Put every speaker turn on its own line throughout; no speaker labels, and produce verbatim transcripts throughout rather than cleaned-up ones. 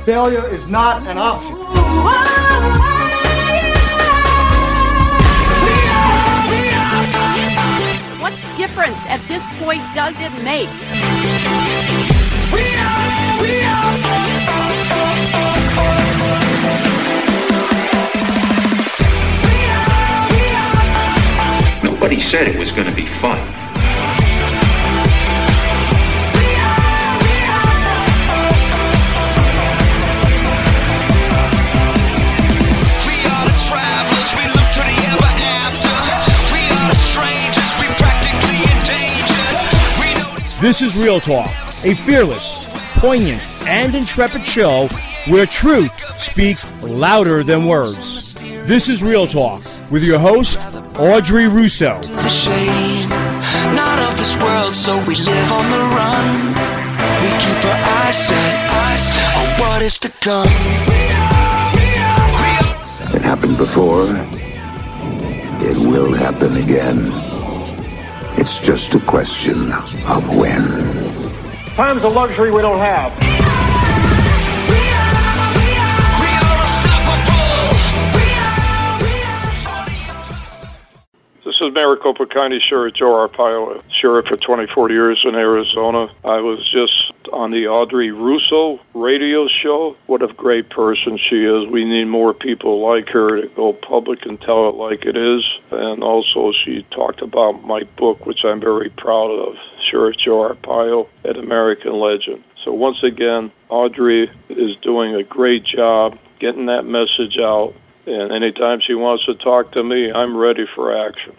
Failure is not an option.
What difference at this point does it make?
We are, we are.
Nobody said it was going to be fun.
This is Real Talk, a fearless, poignant, and intrepid show where truth speaks louder than words. This is Real Talk with your host, Audrey Russo.
The shame, not of this world, so we live on the run. We keep our eyes set, eyes set on what is to come.
It happened before. It will happen again. It's just a question of when.
Time's a luxury we don't have.
This is Maricopa County Sheriff Joe Arpaio, sheriff for twenty-four years in Arizona. I was just on the Audrey Russo radio show. What a great person she is. We need more people like her to go public and tell it like it is. And also she talked about my book, which I'm very proud of, Sheriff Joe Arpaio, an American Legend. So once again, Audrey is doing a great job getting that message out. And anytime she wants to talk to me, I'm ready for action.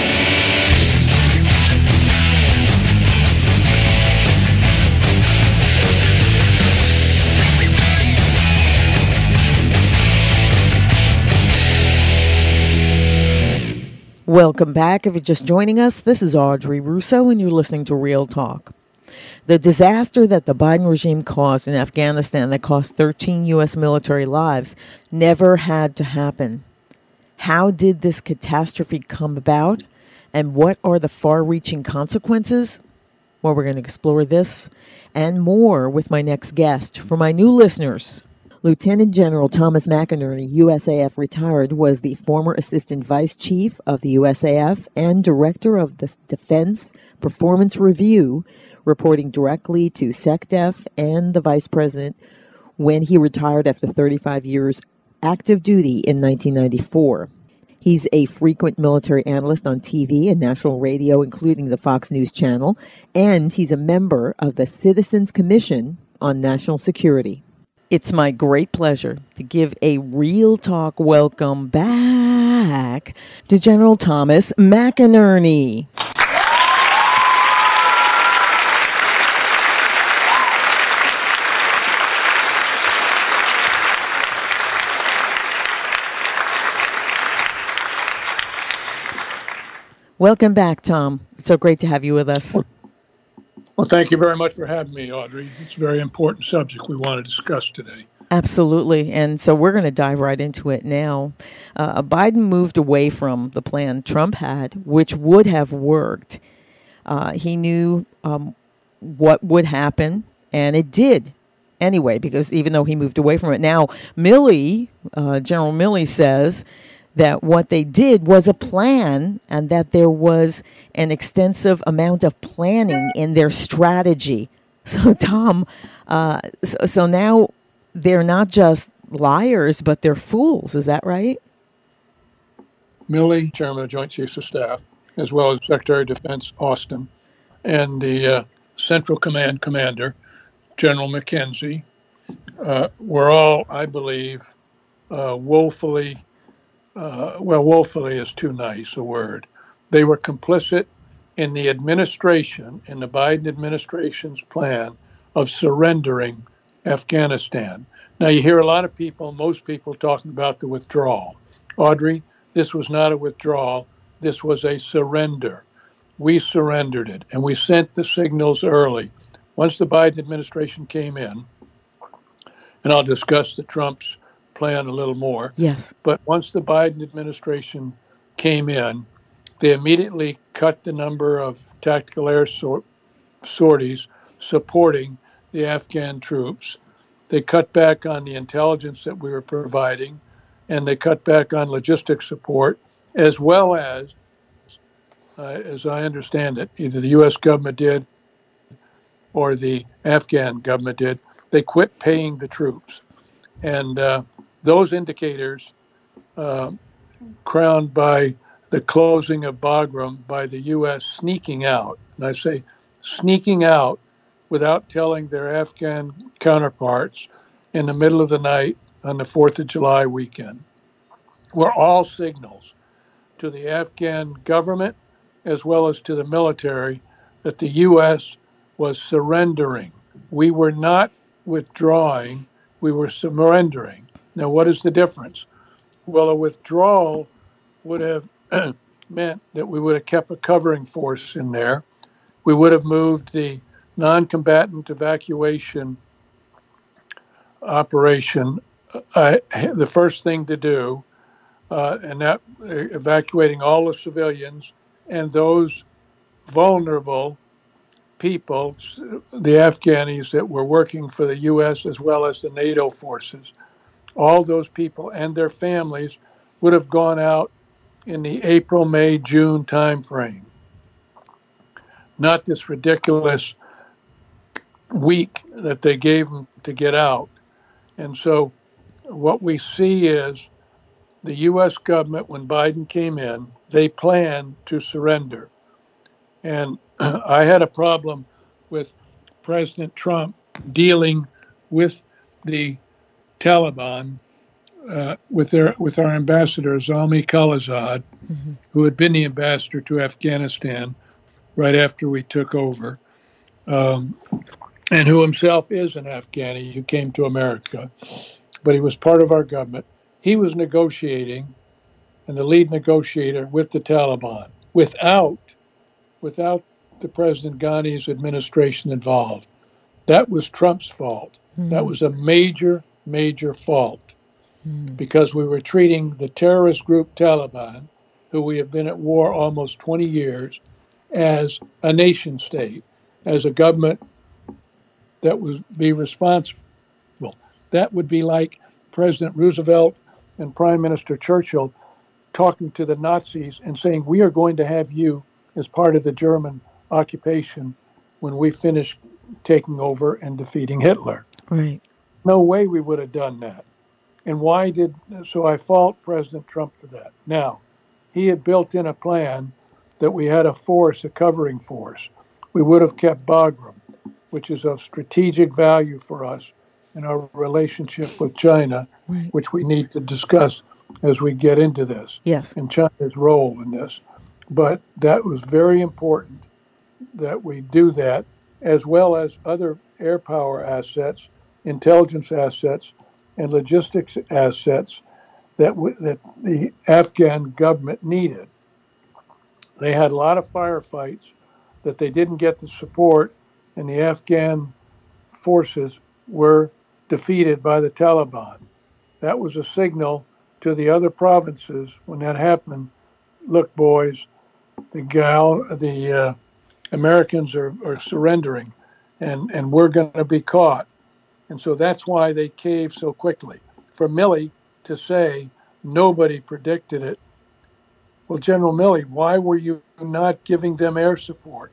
Welcome back. If you're just joining us, this is Audrey Russo, and you're listening to Real Talk. The disaster that the Biden regime caused in Afghanistan that cost thirteen U S military lives never had to happen. How did this catastrophe come about, and what are the far-reaching consequences? Well, we're going to explore this and more with my next guest. For my new listeners, Lieutenant General Thomas McInerney, U S A F retired, was the former Assistant Vice Chief of the U S A F and Director of the Defense Performance Review, reporting directly to SecDef and the Vice President when he retired after thirty-five years active duty in nineteen ninety-four. He's a frequent military analyst on T V and national radio, including the Fox News Channel, and he's a member of the Citizens Commission on National Security. It's my great pleasure to give a Real Talk welcome back to General Thomas McInerney. Welcome back, Tom. It's so great to have you with us.
Well, thank you very much for having me, Audrey. It's a very important subject we want to discuss today.
Absolutely. And so we're going to dive right into it now. Uh, Biden moved away from the plan Trump had, which would have worked. Uh, he knew um, what would happen, and it did anyway, because even though he moved away from it. Now, Milley, uh, General Milley says that what they did was a plan and that there was an extensive amount of planning in their strategy. So, Tom, uh, so, so now they're not just liars, but they're fools. Is that right?
Milley, Chairman of the Joint Chiefs of Staff, as well as Secretary of Defense Austin, and the uh, Central Command Commander, General McKenzie, uh, were all, I believe, uh, woefully Uh, well, woefully is too nice a word. They were complicit in the administration, in the Biden administration's plan of surrendering Afghanistan. Now, you hear a lot of people, most people, talking about the withdrawal. Audrey, this was not a withdrawal. This was a surrender. We surrendered it, and we sent the signals early. Once the Biden administration came in, and I'll discuss the Trump's plan a little more.
Yes.
But once the Biden administration came in, they immediately cut the number of tactical air sor- sorties supporting the Afghan troops. They cut back on the intelligence that we were providing, and they cut back on logistic support, as well as, uh, as I understand it, either the U S government did or the Afghan government did, they quit paying the troops. And uh, those indicators, uh, crowned by the closing of Bagram, by the U S sneaking out, and I say sneaking out without telling their Afghan counterparts in the middle of the night on the fourth of July weekend, were all signals to the Afghan government as well as to the military that the U S was surrendering. We were not withdrawing, we were surrendering. Now, what is the difference? Well, a withdrawal would have meant that we would have kept a covering force in there. We would have moved the non-combatant evacuation operation, uh, the first thing to do, uh, and that uh, evacuating all the civilians and those vulnerable people, the Afghanis that were working for the U S as well as the NATO forces. All those people and their families would have gone out in the April, May, June time frame. Not this ridiculous week that they gave them to get out. And so what we see is the U S government, when Biden came in, they planned to surrender. And I had a problem with President Trump dealing with the Taliban, uh, with their with our ambassador, Zalmay Khalilzad, mm-hmm. who had been the ambassador to Afghanistan right after we took over, um, and who himself is an Afghani who came to America, but he was part of our government. He was negotiating, and the lead negotiator with the Taliban, without, without the President Ghani's administration involved. That was Trump's fault. Mm. That was a major, major fault, mm. because we were treating the terrorist group Taliban, who we have been at war almost twenty years, as a nation state, as a government that would be responsible. That would be like President Roosevelt and Prime Minister Churchill talking to the Nazis and saying, we are going to have you as part of the German occupation when we finish taking over and defeating Hitler.
Right.
No way we would have done that. And why did, so I fault President Trump for that. Now, he had built in a plan that we had a force, a covering force. We would have kept Bagram, which is of strategic value for us in our relationship with China, right. which we need to discuss as we get into this,
yes.
and China's role in this. But that was very important that we do that, as well as other air power assets, intelligence assets, and logistics assets that w- that the Afghan government needed. They had a lot of firefights that they didn't get the support, and the Afghan forces were defeated by the Taliban. That was a signal to the other provinces when that happened. Look, boys, the gal, the uh, Americans are, are surrendering, and, and we're going to be caught. And so that's why they caved so quickly. For Milley to say nobody predicted it, well, General Milley, why were you not giving them air support?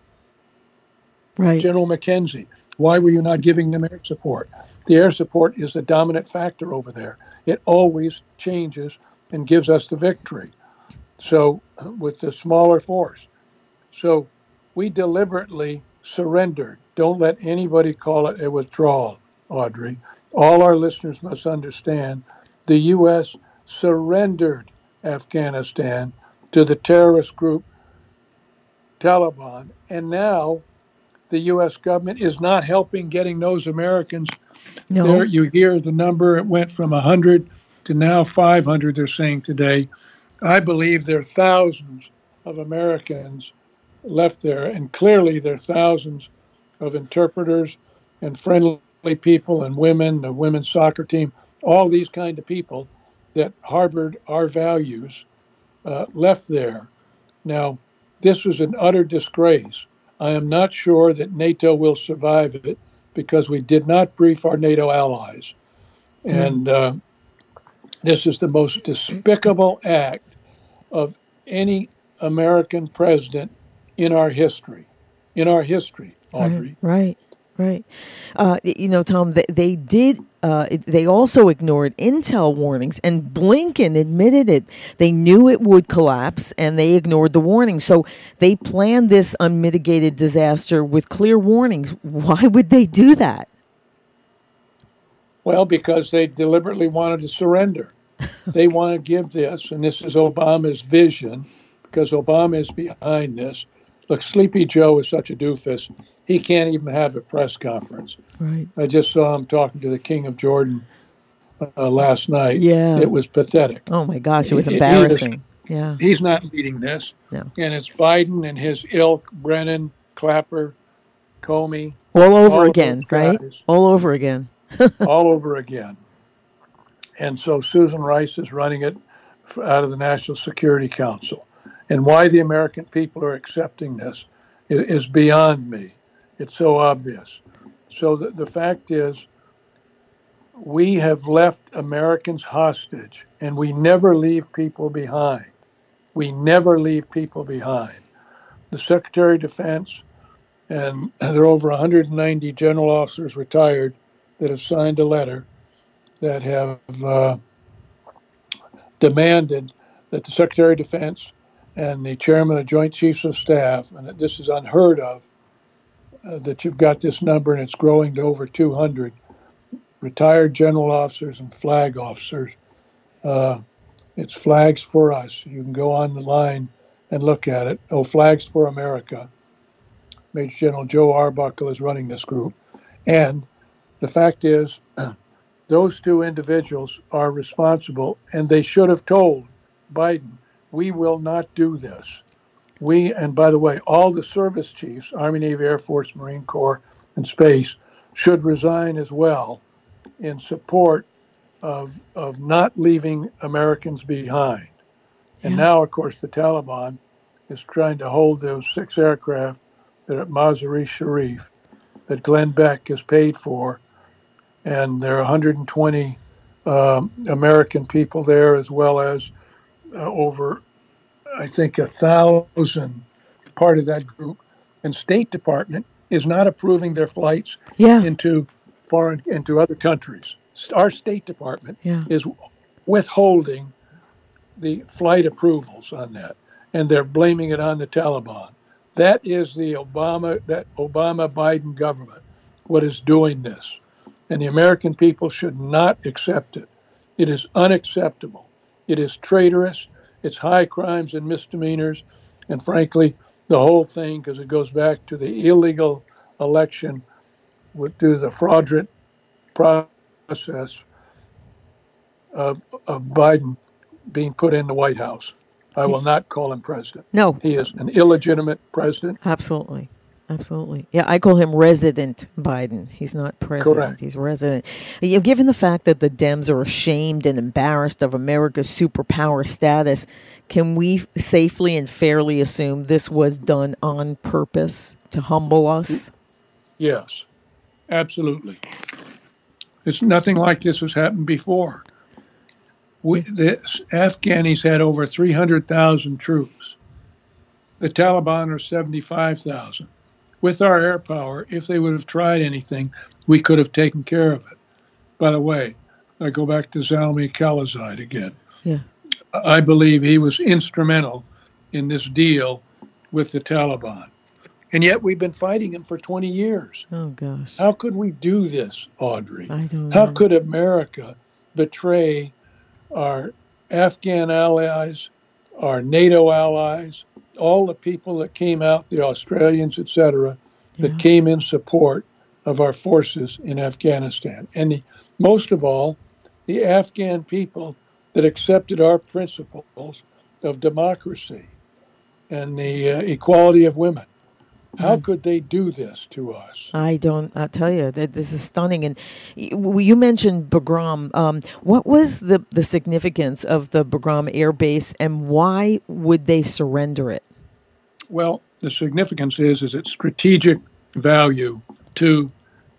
Right.
General McKenzie, why were you not giving them air support? The air support is the dominant factor over there. It always changes and gives us the victory. So with the smaller force. So we deliberately surrendered. Don't let anybody call it a withdrawal, Audrey. All our listeners must understand the U S surrendered Afghanistan to the terrorist group Taliban. And now the U S government is not helping getting those Americans.
No.
There, you hear the number, it went from one hundred to now five hundred, they're saying today. I believe there are thousands of Americans left there, and clearly there are thousands of interpreters and friendly people and women, the women's soccer team, all these kind of people that harbored our values uh, left there. Now, this was an utter disgrace. I am not sure that NATO will survive it because we did not brief our NATO allies. And uh, this is the most despicable act of any American president in our history. In our history, Audrey.
Right, right. right. Uh, you know, Tom, they, they did, uh, they also ignored intel warnings, and Blinken admitted it. They knew it would collapse, and they ignored the warnings. So they planned this unmitigated disaster with clear warnings. Why would they do that?
Well, because they deliberately wanted to surrender. They want to give this, and this is Obama's vision, because Obama is behind this. Look, Sleepy Joe is such a doofus. He can't even have a press conference.
Right.
I just saw him talking to the King of Jordan uh, last night.
Yeah.
It was pathetic.
Oh, my gosh. It was
It- it
embarrassing.
is-
yeah.
He's not leading this.
No.
And it's Biden and his ilk, Brennan, Clapper, Comey,
All over
all of
again,
those
right?
guys.
All over again.
all over again. And so Susan Rice is running it f- out of the National Security Council. And why the American people are accepting this is, is beyond me. It's so obvious. So the, the fact is, we have left Americans hostage, and we never leave people behind. We never leave people behind. The Secretary of Defense, and there are over one hundred ninety general officers retired that have signed a letter that have uh, demanded that the Secretary of Defense and the Chairman of Joint Chiefs of Staff, and that this is unheard of, uh, that you've got this number and it's growing to over two hundred, retired general officers and flag officers. Uh, it's Flags for Us. You can go on the line and look at it. Oh, Flags for America. Major General Joe Arbuckle is running this group. And the fact is, those two individuals are responsible, and they should have told Biden, we will not do this. We, and by the way, all the service chiefs, Army, Navy, Air Force, Marine Corps, and Space, should resign as well in support of of not leaving Americans behind. And
Yeah.
now, of course, the Taliban is trying to hold those six aircraft that are at Mazar-e Sharif that Glenn Beck has paid for. And there are one hundred twenty um, American people there, as well as uh, over, I think, a thousand part of that group. And State Department is not approving their flights
Yeah.
into foreign, into other countries. Our State Department
Yeah.
is withholding the flight approvals on that, and they're blaming it on the Taliban. That is the Obama, that Obama-Biden government, what is doing this. And the American people should not accept it. It is unacceptable. It is traitorous. It's high crimes and misdemeanors. And frankly, the whole thing, because it goes back to the illegal election with through the fraudulent process of, of Biden being put in the White House. I will not call him president.
No.
He is an illegitimate president.
Absolutely. Absolutely. Yeah, I call him Resident Biden. He's not president.
Correct.
He's resident. You know, given the fact that the Dems are ashamed and embarrassed of America's superpower status, can we safely and fairly assume this was done on purpose to humble us?
Yes, absolutely. It's nothing like this has happened before. We, the Afghanis had over three hundred thousand troops. The Taliban are seventy-five thousand. With our air power, if they would have tried anything, we could have taken care of it. By the way, I go back to Zalmi Khalilzad again.
Yeah.
I believe he was instrumental in this deal with the Taliban. And yet we've been fighting him for twenty years.
Oh, gosh.
How could we do this, Audrey?
I don't
How
know.
could America betray our Afghan allies, our NATO allies, all the people that came out, the Australians, et cetera, that
Yeah.
came in support of our forces in Afghanistan? And the, most of all, the Afghan people that accepted our principles of democracy and the uh, equality of women. How could they do this to us?
I don't. I tell you that this is stunning. And y- you mentioned Bagram. Um, what was the the significance of the Bagram Air Base, and why would they surrender it?
Well, the significance is is its strategic value to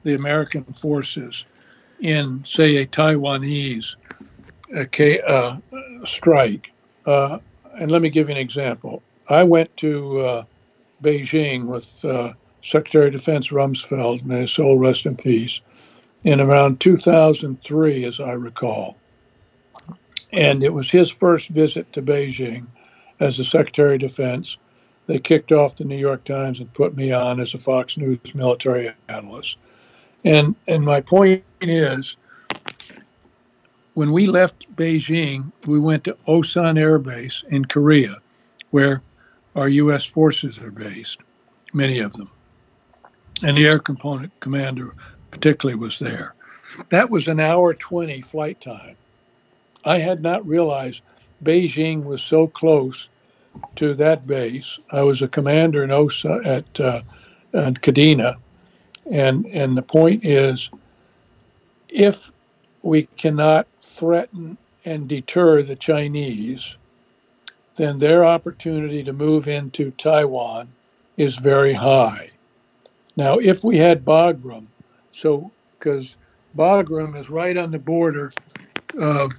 the American forces in, say, a Taiwanese uh, uh, strike. Uh, and let me give you an example. I went to uh, Beijing with uh, Secretary of Defense Rumsfeld, may his soul rest in peace, in around two thousand three, as I recall. And it was his first visit to Beijing as the Secretary of Defense. They kicked off the New York Times and put me on as a Fox News military analyst. And and my point is, when we left Beijing, we went to Osan Air Base in Korea, where our U S forces are based, many of them. And the air component commander particularly was there. That was an hour twenty flight time. I had not realized Beijing was so close to that base. I was a commander in Osa at, uh, at Kadena, and and the point is, if we cannot threaten and deter the Chinese, then their opportunity to move into Taiwan is very high. Now, if we had Bagram, so because Bagram is right on the border of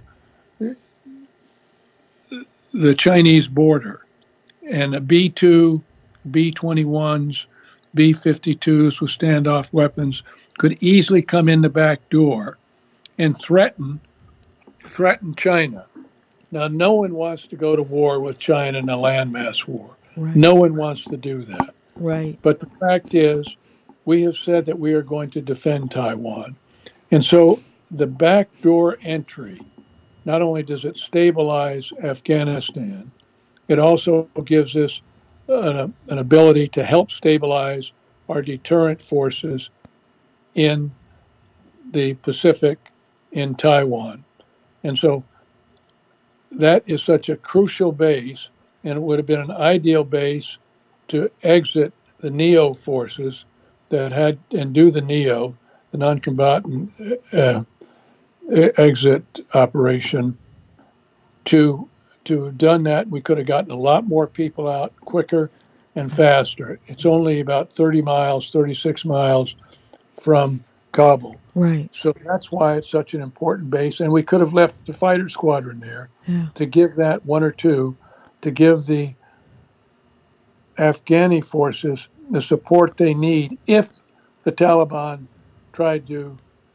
the Chinese border, and the B two, B twenty-ones, B fifty-twos with standoff weapons could easily come in the back door and threaten threaten China. Now, no one wants to go to war with China in a landmass war.
Right.
No one wants to do that.
Right.
But the fact is, we have said that we are going to defend Taiwan. And so the backdoor entry, not only does it stabilize Afghanistan, it also gives us an, an ability to help stabilize our deterrent forces in the Pacific, in Taiwan. And so that is such a crucial base, and it would have been an ideal base to exit the NEO forces that had, and do the NEO, the non-combatant uh, exit operation. To to have done that, we could have gotten a lot more people out quicker and faster. It's only about thirty miles, thirty-six miles from Kabul.
Right.
So that's why it's such an important base. And we could have left the fighter squadron there
yeah.
to give that one or two, to give the Afghani forces the support they need if the Taliban tried to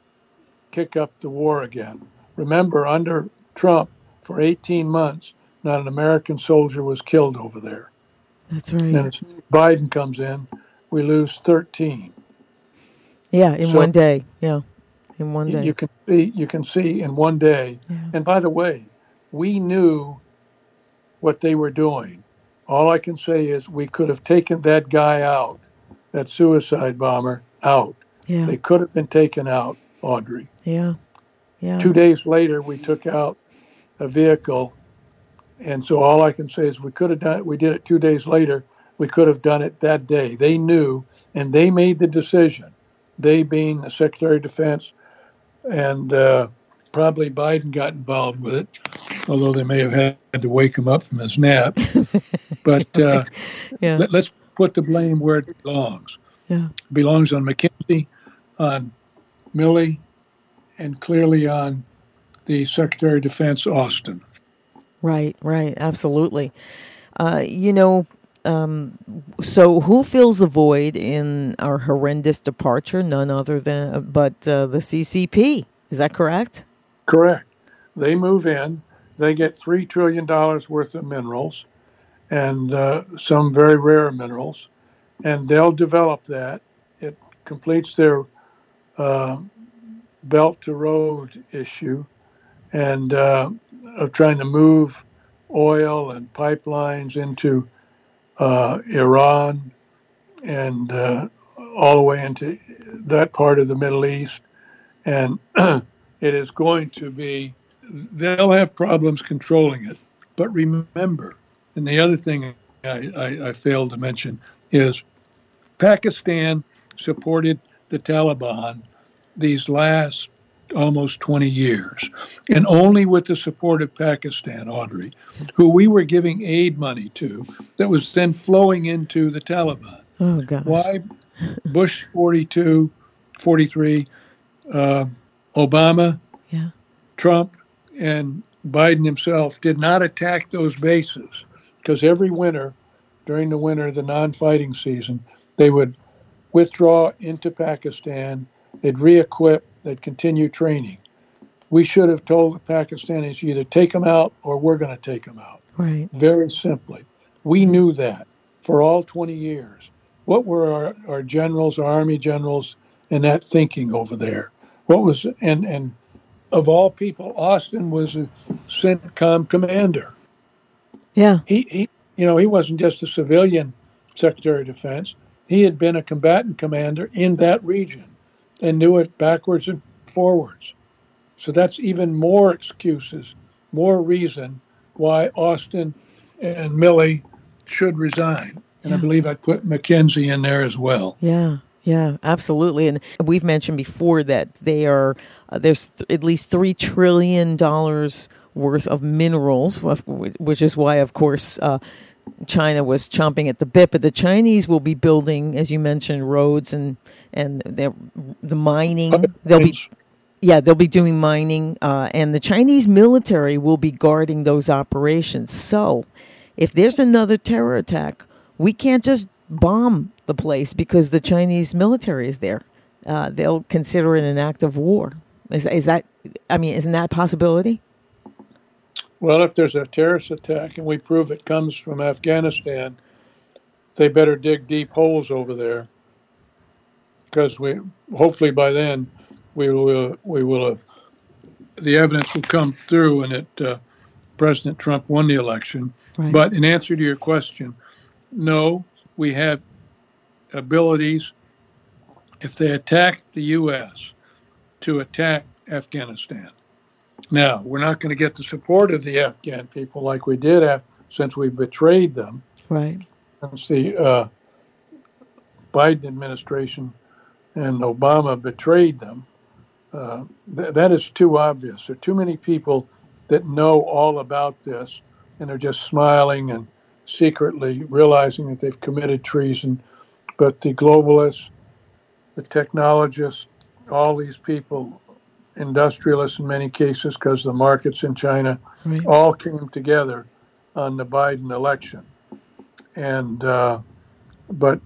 kick up the war again. Remember, under Trump, for eighteen months, not an American soldier was killed over there.
That's right.
And as soon as Biden comes in, we lose thirteen.
Yeah, in
So
one day. Yeah, in one day.
You can see, you can see in one day.
Yeah.
And by the way, we knew what they were doing. All I can say is we could have taken that guy out, that suicide bomber, out.
Yeah.
They could have been taken out, Audrey.
Yeah. Yeah.
Two days later, we took out a vehicle. And so all I can say is we could have done it. We did it two days later. We could have done it that day. They knew, and they made the decision. They being the Secretary of Defense, and uh, probably Biden got involved with it, although they may have had to wake him up from his nap. But uh,
yeah.
let, let's put the blame where it belongs.
Yeah.
It belongs on McKenzie, on Milley, and clearly on the Secretary of Defense, Austin.
Right, right, absolutely. Uh, you know, um, so who fills the void in our horrendous departure? None other than, but uh, the C C P. Is that correct?
Correct. They move in. They get three trillion dollars worth of minerals and uh, some very rare minerals, and they'll develop that. It completes their uh, belt to road issue and uh, of trying to move oil and pipelines into uh, Iran and uh, all the way into that part of the Middle East. And it is going to be, they'll have problems controlling it. But remember, and the other thing I, I, I failed to mention is Pakistan supported the Taliban these last almost twenty years, and only with the support of Pakistan, Audrey, who we were giving aid money to, that was then flowing into the Taliban.
Oh, gosh.
Why Bush forty-two forty-three, uh, Obama,
Yeah.
Trump, and Biden himself did not attack those bases, because every winter, during the winter, the non-fighting season, they would withdraw into Pakistan, they'd re-equip, they'd continue training. We should have told the Pakistanis, either take them out or we're going to take them out.
Right.
Very simply. We knew that for all twenty years. What were our, our generals, our army generals, and that thinking over there? What was, and, and of all people, Austin was a CENTCOM commander.
Yeah.
He, he, you know, he wasn't just a civilian Secretary of Defense. He had been a combatant commander in that region and knew it backwards and forwards. So that's even more excuses, more reason why Austin and Milley should resign. And
Yeah.
I believe I put McKenzie in there as well.
Yeah. Yeah, absolutely. And we've mentioned before that they are uh, there's th- at least three trillion dollars worth of minerals, which is why, of course, uh, China was chomping at the bit. But the Chinese will be building, as you mentioned, roads and and they're- the mining. They'll be yeah, they'll be doing mining, uh, and the Chinese military will be guarding those operations. So, if there's another terror attack, we can't just bomb the place because the Chinese military is there. Uh, they'll consider it an act of war. Is is that? I mean, isn't that a possibility?
Well, if there's a terrorist attack and we prove it comes from Afghanistan, they better dig deep holes over there, because we hopefully by then we will we will have the evidence will come through and that uh, President Trump won the election.
Right.
But in answer to your question, no, we have abilities, if they attack the U S, to attack Afghanistan. Now, we're not going to get the support of the Afghan people like we did have, since we betrayed them.
Right.
Since the uh, Biden administration and Obama betrayed them. Uh, th- that is too obvious. There are too many people that know all about this and are just smiling and secretly realizing that they've committed treason. But the globalists, the technologists, all these people, industrialists in many cases, because the markets in China,
Right.
all came together on the Biden election. And uh, but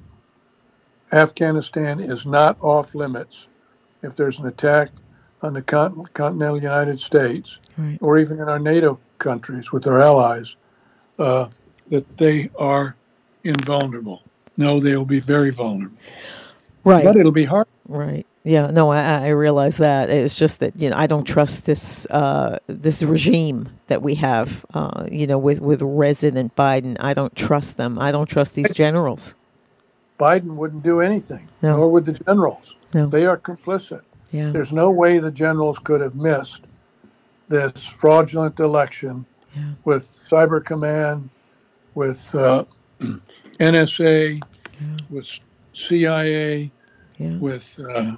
Afghanistan is not off limits if there's an attack on the con- continental United States,
Right.
or even in our NATO countries with our allies, uh, that they are invulnerable. No, they will be very vulnerable.
Right.
But it'll be hard.
Right. Yeah. No, I, I realize that. It's just that, you know, I don't trust this uh, this regime that we have. Uh, you know, with with President Biden, I don't trust them. I don't trust these generals.
Biden wouldn't do anything,
No.
nor would the generals.
No.
They are complicit.
Yeah.
There's no way the generals could have missed this fraudulent election
Yeah.
with Cyber Command, with uh, N S A, with C I A,
Yeah.
with uh,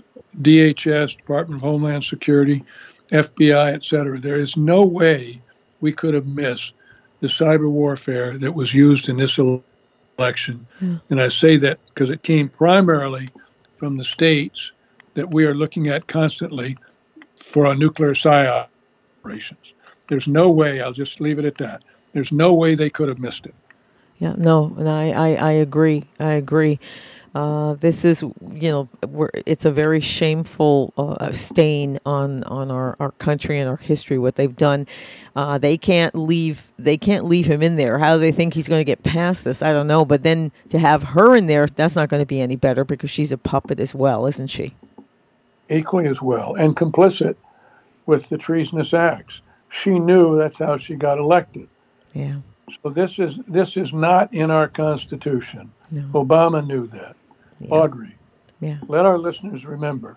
D H S, Department of Homeland Security, F B I, et cetera. There is no way we could have missed the cyber warfare that was used in this election.
Yeah.
And I say that because it came primarily from the states that we are looking at constantly for our nuclear psyop operations. There's no way, I'll just leave it at that. There's no way they could have missed it.
Yeah, no, and I, I, I agree. I agree. Uh, this is, you know, we're, it's a very shameful uh, stain on, on our, our country and our history. What they've done, uh, they can't leave. They can't leave him in there. How do they think he's going to get past this? I don't know. But then to have her in there, that's not going to be any better because she's a puppet as well, isn't she?
Equally as well, and complicit with the treasonous acts. She knew that's how she got elected.
Yeah.
So this is this is not in our Constitution.
No.
Obama knew that.
Yeah.
Audrey,
Yeah.
let our listeners remember,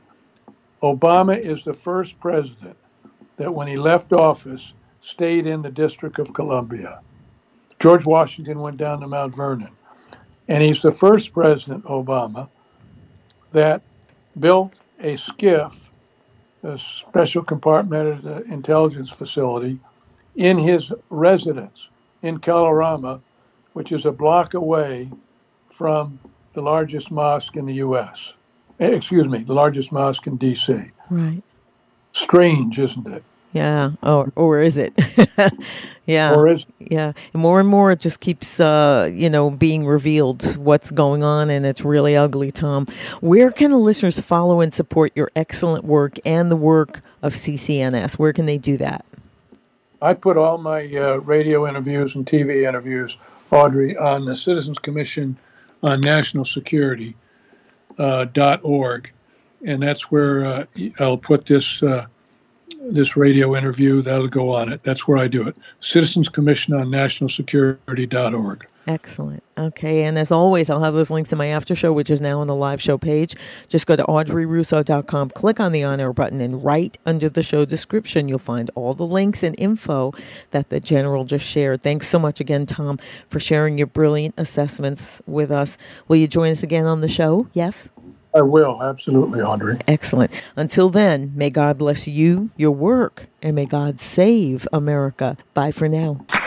Obama is the first president that when he left office stayed in the District of Columbia. George Washington went down to Mount Vernon. And he's the first president, Obama, that built a SCIF, a special compartmented intelligence facility, in his residence in Kalorama, which is a block away from the largest mosque in the U S. excuse me, the largest mosque in D C.
Right.
Strange, isn't it?
Yeah. Or or is it? Yeah.
Or is
Yeah. And more and more it just keeps, uh, you know, being revealed what's going on, and it's really ugly, Tom. Where can the listeners follow and support your excellent work and the work of C C N S? Where can they do that?
I put all my uh, radio interviews and T V interviews, Audrey, on the Citizens Commission on National Security uh, dot org, and that's where uh, I'll put this uh, this radio interview. That'll go on it. That's where I do it. Citizens Commission on National Security dot org.
Excellent. Okay, and as always, I'll have those links in my after show, which is now on the live show page. Just go to audrey russo dot com, click on the on-air button, and right under the show description, you'll find all the links and info that the General just shared. Thanks so much again, Tom, for sharing your brilliant assessments with us. Will you join us again on the show? Yes?
I will, absolutely, Audrey.
Excellent. Until then, may God bless you, your work, and may God save America. Bye for now.